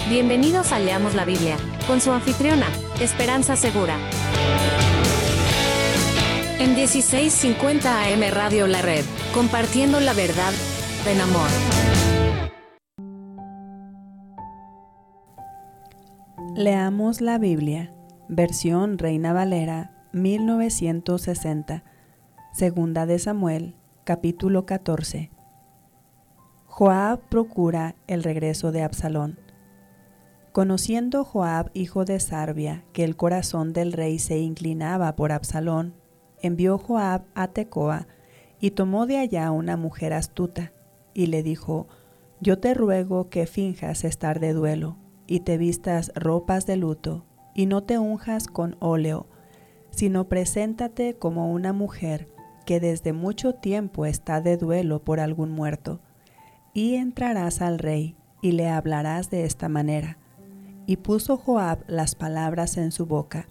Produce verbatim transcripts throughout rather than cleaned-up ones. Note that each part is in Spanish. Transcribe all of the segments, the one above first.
Bienvenidos a Leamos la Biblia, con su anfitriona, Esperanza Segura. En dieciséis cincuenta A M Radio La Red, compartiendo la verdad en amor. Leamos la Biblia, versión Reina Valera, mil novecientos sesenta, Segunda de Samuel, capítulo catorce. Joab procura el regreso de Absalón. Conociendo Joab, hijo de Sarvia, que el corazón del rey se inclinaba por Absalón, envió Joab a Tecoa y tomó de allá una mujer astuta, y le dijo: Yo te ruego que finjas estar de duelo, y te vistas ropas de luto, y no te unjas con óleo, sino preséntate como una mujer que desde mucho tiempo está de duelo por algún muerto, y entrarás al rey, y le hablarás de esta manera. Y puso Joab las palabras en su boca.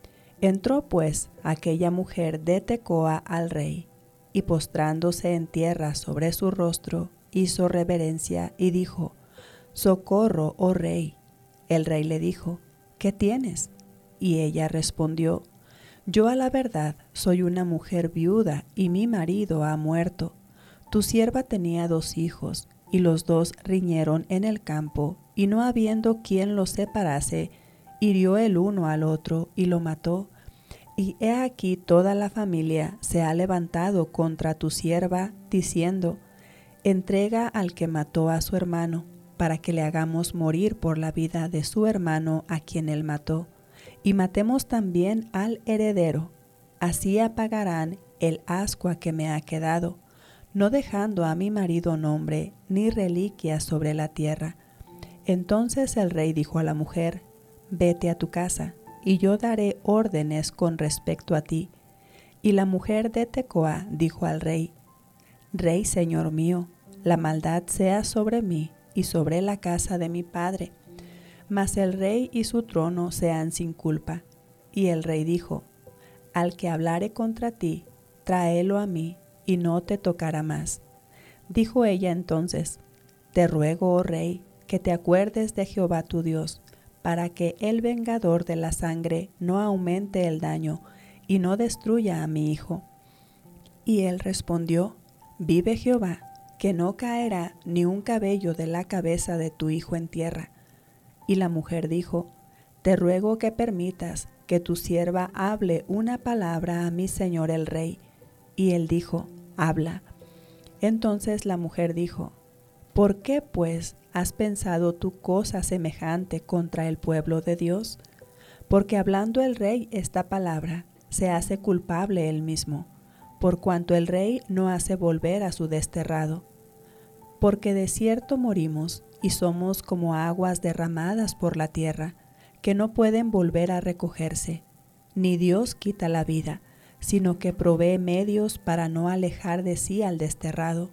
Entró pues aquella mujer de Tecoa al rey, y postrándose en tierra sobre su rostro, hizo reverencia y dijo: Socorro, oh rey. El rey le dijo: ¿Qué tienes? Y ella respondió: Yo a la verdad soy una mujer viuda, y mi marido ha muerto. Tu sierva tenía dos hijos, y los dos riñeron en el campo, y no habiendo quien los separase, hirió el uno al otro y lo mató. Y he aquí toda la familia se ha levantado contra tu sierva, diciendo: Entrega al que mató a su hermano, para que le hagamos morir por la vida de su hermano a quien él mató, y matemos también al heredero. Así apagarán el ascua que me ha quedado, no dejando a mi marido nombre ni reliquia sobre la tierra. Entonces el rey dijo a la mujer: Vete a tu casa, y yo daré órdenes con respecto a ti. Y la mujer de Tecoa dijo al rey: Rey, señor mío, la maldad sea sobre mí y sobre la casa de mi padre, mas el rey y su trono sean sin culpa. Y el rey dijo: Al que hablare contra ti, tráelo a mí, y no te tocará más. Dijo ella entonces: Te ruego, oh rey, que te acuerdes de Jehová tu Dios, para que el vengador de la sangre no aumente el daño y no destruya a mi hijo. Y él respondió: Vive Jehová, que no caerá ni un cabello de la cabeza de tu hijo en tierra. Y la mujer dijo: Te ruego que permitas que tu sierva hable una palabra a mi señor el rey. Y él dijo: Habla. Entonces la mujer dijo: ¿Por qué, pues, has pensado tú cosa semejante contra el pueblo de Dios? Porque hablando el rey esta palabra, se hace culpable él mismo, por cuanto el rey no hace volver a su desterrado. Porque de cierto morimos, y somos como aguas derramadas por la tierra, que no pueden volver a recogerse. Ni Dios quita la vida, sino que provee medios para no alejar de sí al desterrado.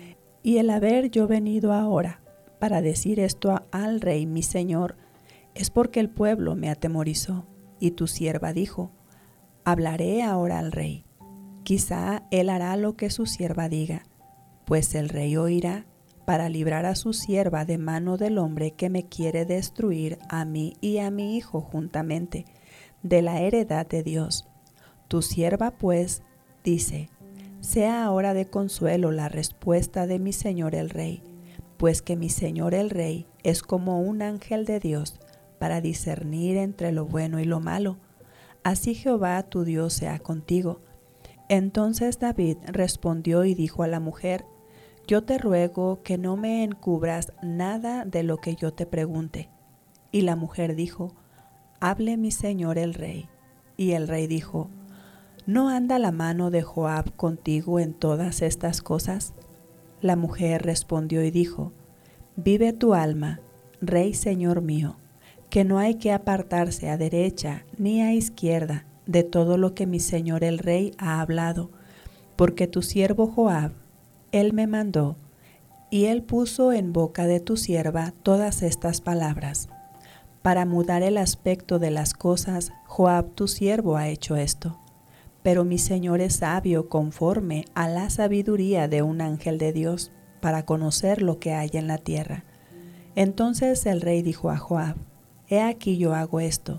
Y el haber yo venido ahora para decir esto al rey mi señor, es porque el pueblo me atemorizó. Y tu sierva dijo: Hablaré ahora al rey. Quizá él hará lo que su sierva diga, pues el rey oirá, para librar a su sierva de mano del hombre que me quiere destruir a mí y a mi hijo juntamente, de la heredad de Dios. Tu sierva, pues, dice: Sea ahora de consuelo la respuesta de mi señor el rey, pues que mi señor el rey es como un ángel de Dios para discernir entre lo bueno y lo malo. Así Jehová tu Dios sea contigo. Entonces David respondió y dijo a la mujer: Yo te ruego que no me encubras nada de lo que yo te pregunte. Y la mujer dijo: Hable mi señor el rey. Y el rey dijo: ¿No anda la mano de Joab contigo en todas estas cosas? La mujer respondió y dijo: Vive tu alma, rey señor mío, que no hay que apartarse a derecha ni a izquierda de todo lo que mi señor el rey ha hablado, porque tu siervo Joab, él me mandó, y él puso en boca de tu sierva todas estas palabras. Para mudar el aspecto de las cosas, Joab tu siervo ha hecho esto. Pero mi señor es sabio conforme a la sabiduría de un ángel de Dios, para conocer lo que hay en la tierra. Entonces el rey dijo a Joab: He aquí yo hago esto,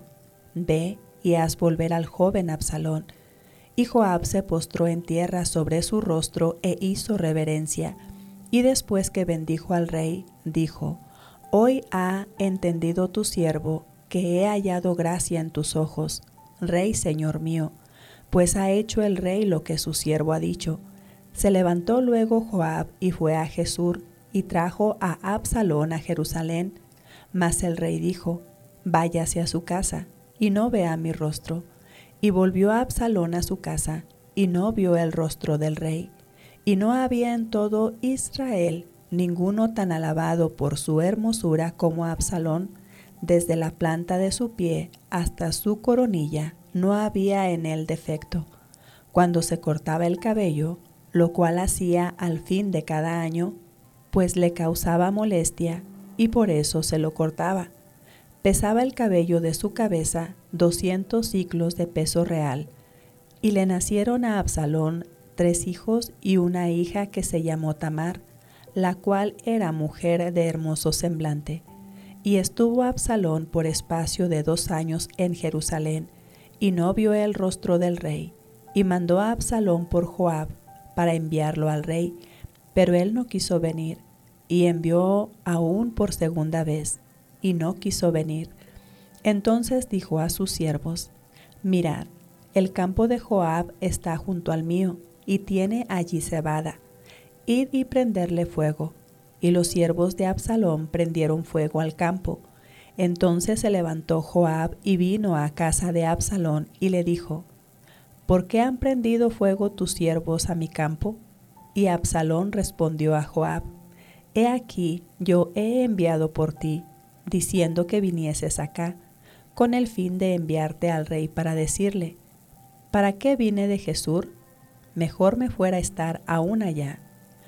ve y haz volver al joven Absalón. Y Joab se postró en tierra sobre su rostro e hizo reverencia. Y después que bendijo al rey, dijo: Hoy ha entendido tu siervo que he hallado gracia en tus ojos, rey señor mío, pues ha hecho el rey lo que su siervo ha dicho. Se levantó luego Joab y fue a Jesús y trajo a Absalón a Jerusalén. Mas el rey dijo: Váyase a su casa y no vea mi rostro. Y volvió a Absalón a su casa y no vio el rostro del rey. Y no había en todo Israel ninguno tan alabado por su hermosura como Absalón. Desde la planta de su pie hasta su coronilla no había en él defecto. Cuando se cortaba el cabello, lo cual hacía al fin de cada año, pues le causaba molestia y por eso se lo cortaba. Pesaba el cabello de su cabeza doscientos siclos de peso real. Y le nacieron a Absalón tres hijos y una hija que se llamó Tamar, la cual era mujer de hermoso semblante. Y estuvo Absalón por espacio de dos años en Jerusalén, y no vio el rostro del rey. Y mandó a Absalón por Joab para enviarlo al rey, pero él no quiso venir. Y envió aún por segunda vez, y no quiso venir. Entonces dijo a sus siervos: Mirad, el campo de Joab está junto al mío, y tiene allí cebada. Id y prenderle fuego. Y los siervos de Absalón prendieron fuego al campo. Entonces se levantó Joab y vino a casa de Absalón y le dijo: ¿Por qué han prendido fuego tus siervos a mi campo? Y Absalón respondió a Joab: He aquí, yo he enviado por ti, diciendo que vinieses acá, con el fin de enviarte al rey para decirle: ¿Para qué vine de Jesús? Mejor me fuera estar aún allá.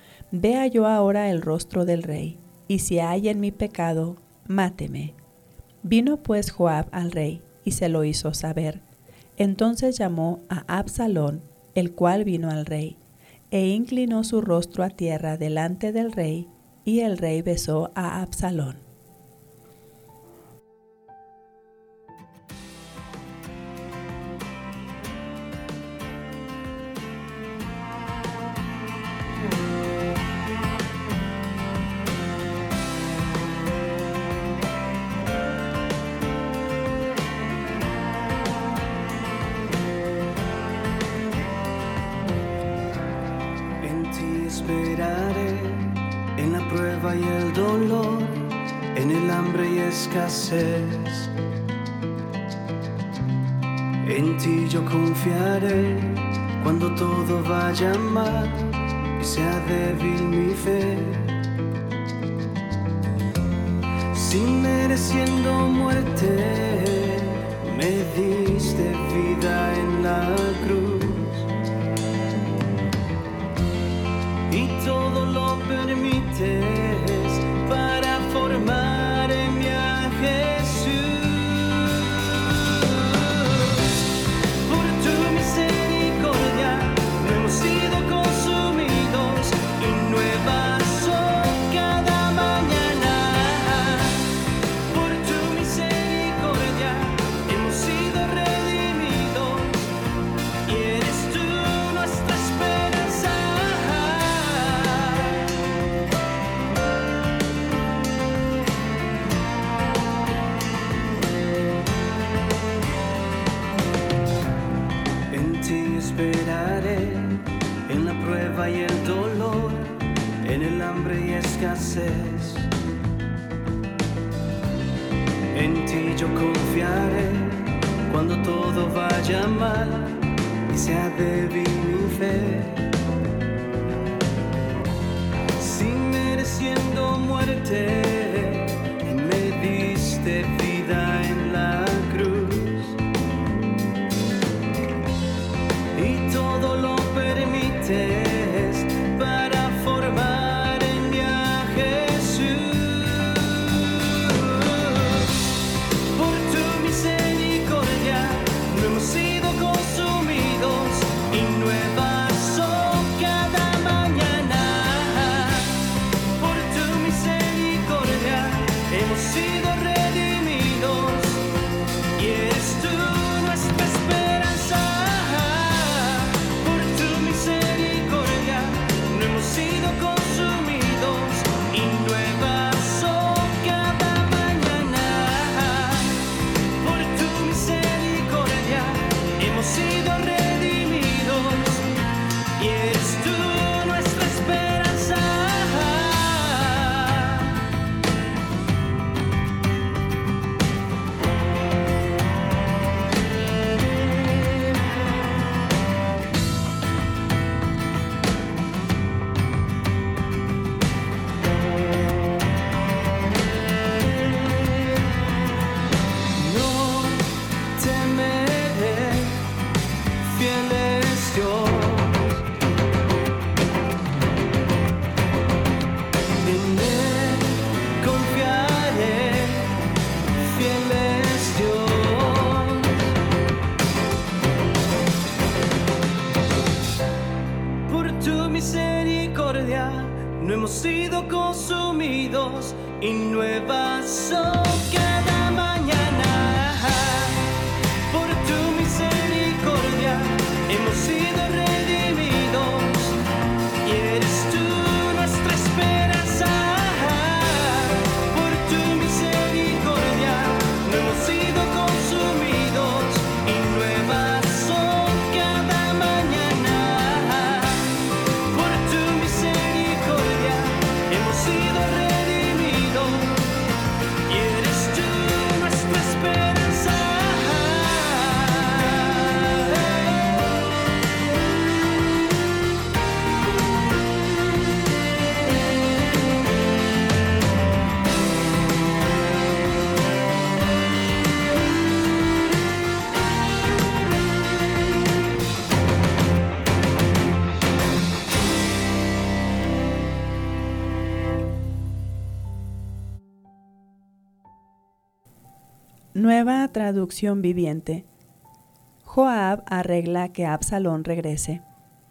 Vea yo ahora el rostro del rey, y si hay en mi pecado, máteme. Vino pues Joab al rey, y se lo hizo saber. Entonces llamó a Absalón, el cual vino al rey, e inclinó su rostro a tierra delante del rey, y el rey besó a Absalón. Esperaré en la prueba y el dolor, en el hambre y escasez. En ti yo confiaré cuando todo vaya mal y sea débil mi fe. Si mereciendo muerte me diste vida en la cruz, y todo lo permites para formarme a Jesús. Por tu misericordia no hemos sido consumidos y nuevas son cada mañana. Por tu misericordia hemos sido redimidos y eres tú nuestra esperanza. Esperaré en la prueba y el dolor, en el hambre y escasez. En ti yo confiaré cuando todo vaya mal y sea débil mi fe. Si mereciendo muerte me diste vida en la cruz, y todo lo permites para formarme a Jesús. Por tu misericordia no hemos sido consumidos y nuevas son cada mañana. Por tu misericordia consumidos y nuevas son cada mañana. Por tu misericordia hemos sido redimidos y eres tú nuestra esperanza. Por tu misericordia no hemos sido consumidos y nuevas son cada mañana. Por tu misericordia hemos sido redimidos y eres tú nuestra esperanza. Nueva traducción viviente. Joab arregla que Absalón regrese.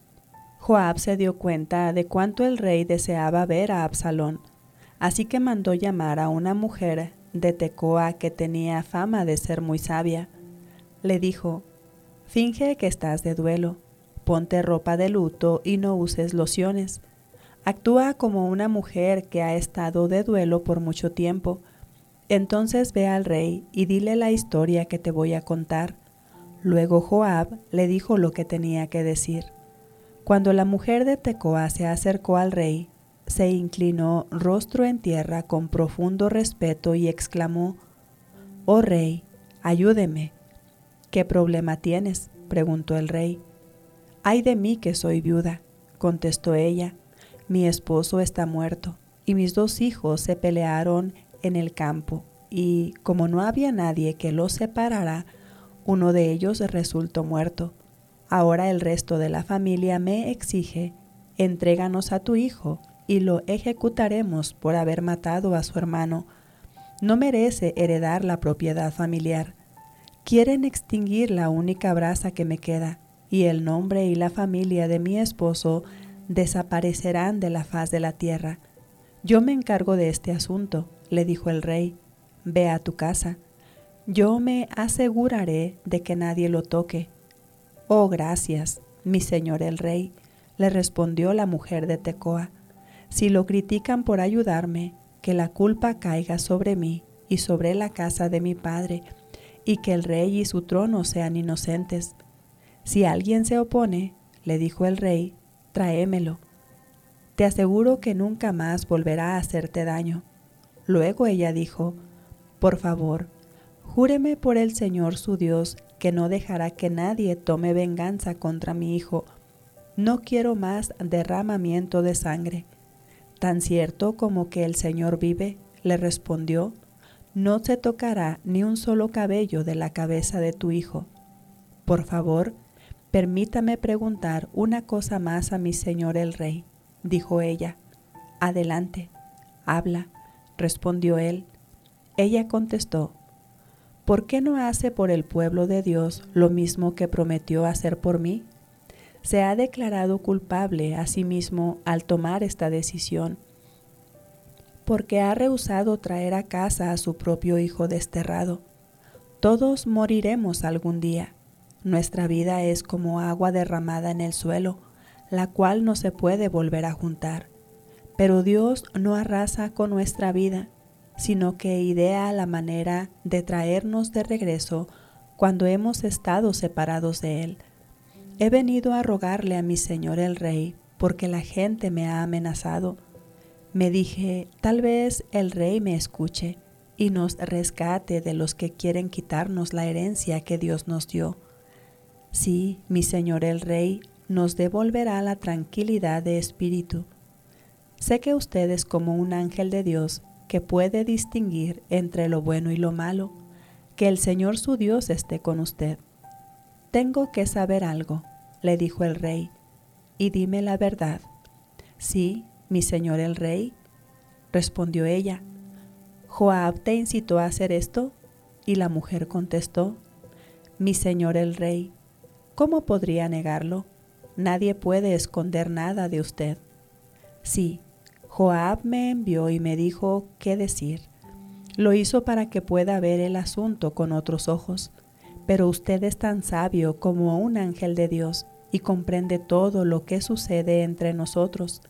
Joab se dio cuenta de cuánto el rey deseaba ver a Absalón, así que mandó llamar a una mujer de Tecoa que tenía fama de ser muy sabia. Le dijo: finge que estás de duelo, ponte ropa de luto y no uses lociones. Actúa como una mujer que ha estado de duelo por mucho tiempo. Entonces ve al rey y dile la historia que te voy a contar. Luego Joab le dijo lo que tenía que decir. Cuando la mujer de Tecoa se acercó al rey, se inclinó rostro en tierra con profundo respeto y exclamó: «Oh rey, ayúdeme». «¿Qué problema tienes?», preguntó el rey. «Ay de mí que soy viuda», contestó ella. «Mi esposo está muerto y mis dos hijos se pelearon en el campo, y como no había nadie que los separara, uno de ellos resultó muerto. Ahora el resto de la familia me exige: entréganos a tu hijo y lo ejecutaremos por haber matado a su hermano. No merece heredar la propiedad familiar. Quieren extinguir la única brasa que me queda, y el nombre y la familia de mi esposo desaparecerán de la faz de la tierra. Yo me encargo de este asunto», le dijo el rey. «Ve a tu casa. Yo me aseguraré de que nadie lo toque». «Oh, gracias, mi señor el rey», le respondió la mujer de Tecoa. «Si lo critican por ayudarme, que la culpa caiga sobre mí y sobre la casa de mi padre, y que el rey y su trono sean inocentes. Si alguien se opone», le dijo el rey, «tráemelo. Te aseguro que nunca más volverá a hacerte daño». Luego ella dijo: «Por favor, júreme por el Señor su Dios que no dejará que nadie tome venganza contra mi hijo. No quiero más derramamiento de sangre». «Tan cierto como que el Señor vive», le respondió, «no se tocará ni un solo cabello de la cabeza de tu hijo». «Por favor, permítame preguntar una cosa más a mi señor el rey», dijo ella. «Adelante, habla», respondió él. Ella contestó: «¿Por qué no hace por el pueblo de Dios lo mismo que prometió hacer por mí? Se ha declarado culpable a sí mismo al tomar esta decisión, porque ha rehusado traer a casa a su propio hijo desterrado. Todos moriremos algún día. Nuestra vida es como agua derramada en el suelo, la cual no se puede volver a juntar. Pero Dios no arrasa con nuestra vida, sino que idea la manera de traernos de regreso cuando hemos estado separados de Él. He venido a rogarle a mi señor el rey, porque la gente me ha amenazado. Me dije, tal vez el rey me escuche y nos rescate de los que quieren quitarnos la herencia que Dios nos dio. Sí, mi señor el rey nos devolverá la tranquilidad de espíritu. Sé que usted es como un ángel de Dios que puede distinguir entre lo bueno y lo malo. Que el Señor su Dios esté con usted». «Tengo que saber algo», le dijo el rey, «y dime la verdad». «Sí, mi señor el rey», respondió ella. «¿Joab te incitó a hacer esto?». Y la mujer contestó: «Mi señor el rey, ¿cómo podría negarlo? Nadie puede esconder nada de usted». «Sí, Joab me envió y me dijo qué decir. Lo hizo para que pueda ver el asunto con otros ojos. Pero usted es tan sabio como un ángel de Dios y comprende todo lo que sucede entre nosotros.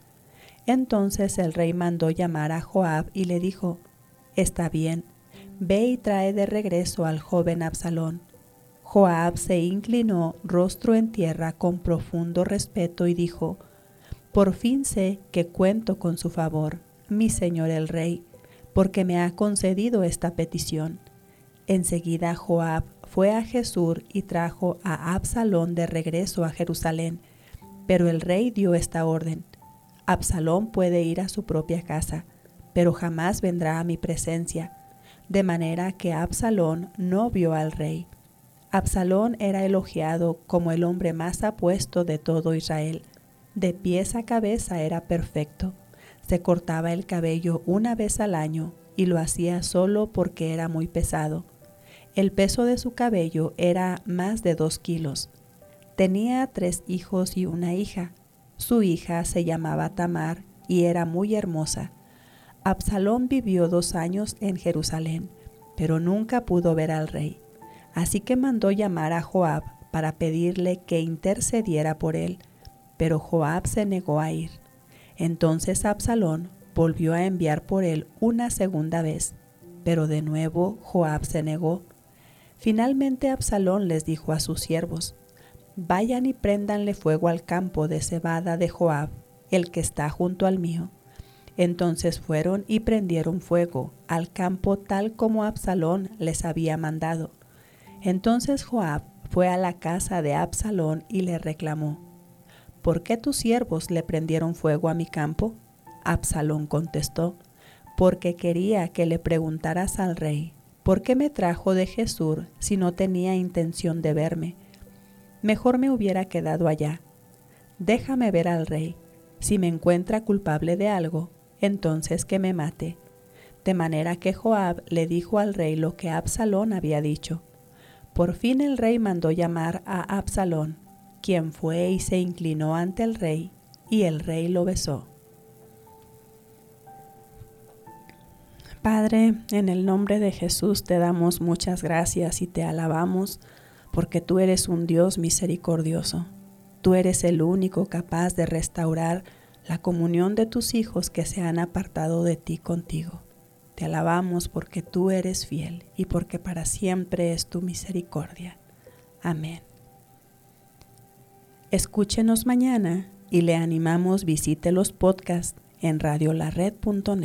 Entonces el rey mandó llamar a Joab y le dijo: Está bien, ve y trae de regreso al joven Absalón. Joab se inclinó rostro en tierra con profundo respeto y dijo: Por fin sé que cuento con su favor, mi señor el rey, porque me ha concedido esta petición. Enseguida Joab fue a Gesur y trajo a Absalón de regreso a Jerusalén. Pero el rey dio esta orden: Absalón puede ir a su propia casa, pero jamás vendrá a mi presencia. De manera que Absalón no vio al rey. Absalón era elogiado como el hombre más apuesto de todo Israel. De pies a cabeza era perfecto. Se cortaba el cabello una vez al año y lo hacía solo porque era muy pesado. El peso de su cabello era más de dos kilos. Tenía tres hijos y una hija. Su hija se llamaba Tamar y era muy hermosa. Absalón vivió dos años en Jerusalén, pero nunca pudo ver al rey. Así que mandó llamar a Joab para pedirle que intercediera por él, pero Joab se negó a ir. Entonces Absalón volvió a enviar por él una segunda vez, pero de nuevo Joab se negó. Finalmente Absalón les dijo a sus siervos: Vayan y préndanle fuego al campo de cebada de Joab, el que está junto al mío. Entonces fueron y prendieron fuego al campo tal como Absalón les había mandado. Entonces Joab fue a la casa de Absalón y le reclamó: ¿Por qué tus siervos le prendieron fuego a mi campo? Absalón contestó: Porque quería que le preguntaras al rey, ¿por qué me trajo de Gesur si no tenía intención de verme? Mejor me hubiera quedado allá. Déjame ver al rey. Si me encuentra culpable de algo, entonces que me mate. De manera que Joab le dijo al rey lo que Absalón había dicho. Por fin el rey mandó llamar a Absalón, quien fue y se inclinó ante el rey, y el rey lo besó. Padre, en el nombre de Jesús te damos muchas gracias y te alabamos, porque tú eres un Dios misericordioso. Tú eres el único capaz de restaurar la comunión de tus hijos que se han apartado de ti contigo. Te alabamos porque tú eres fiel y porque para siempre es tu misericordia. Amén. Escúchenos mañana y le animamos visite los podcasts en radio la red punto net.